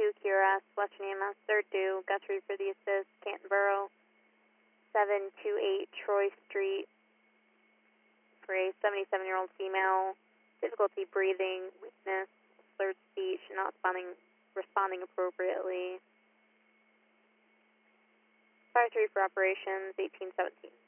QRS, Western EMS, third due, Guthrie for the assist, Canton Borough, 728 Troy Street, for a 77-year-old female, difficulty breathing, weakness, slurred speech, not responding appropriately. 5-3 for operations, 1817.